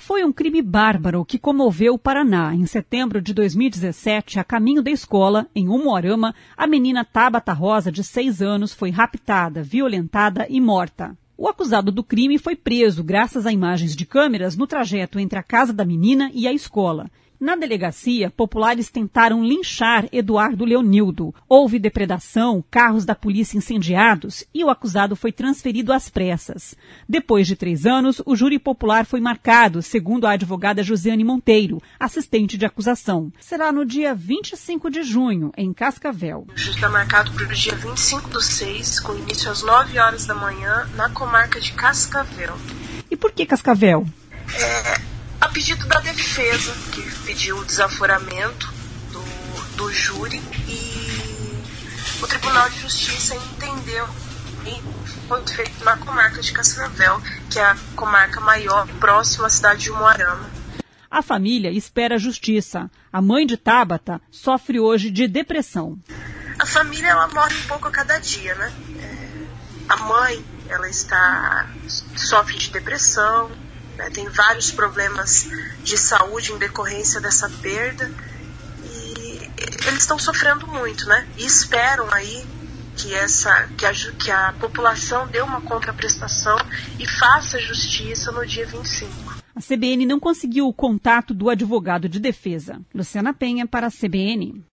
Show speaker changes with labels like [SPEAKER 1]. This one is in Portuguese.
[SPEAKER 1] Foi um crime bárbaro que comoveu o Paraná. Em setembro de 2017, a caminho da escola, em Umuarama, a menina Tabata Rosa, de 6 anos, foi raptada, violentada e morta. O acusado do crime foi preso graças a imagens de câmeras no trajeto entre a casa da menina e a escola. Na delegacia, populares tentaram linchar Eduardo Leonildo. Houve depredação, carros da polícia incendiados e o acusado foi transferido às pressas. Depois de 3 anos, o júri popular foi marcado, segundo a advogada Josiane Monteiro, assistente de acusação. Será no dia 25 de junho, em Cascavel.
[SPEAKER 2] O júri está marcado para o dia 25/6, com início às 9 horas da manhã, na comarca de Cascavel.
[SPEAKER 1] E por que Cascavel?
[SPEAKER 2] A pedido da defesa, que pediu o desaforamento do júri, e o Tribunal de Justiça entendeu e foi feito na comarca de Cascavel, que é a comarca maior, próxima à cidade de Umuarama.
[SPEAKER 1] A família espera justiça. A mãe de Tabata sofre hoje de depressão.
[SPEAKER 2] A família, ela morre um pouco a cada dia, né? A mãe, ela sofre de depressão, tem vários problemas de saúde em decorrência dessa perda e eles estão sofrendo muito, né? E esperam aí que a população dê uma contraprestação e faça justiça no dia 25.
[SPEAKER 1] A CBN não conseguiu o contato do advogado de defesa. Luciana Penha para a CBN.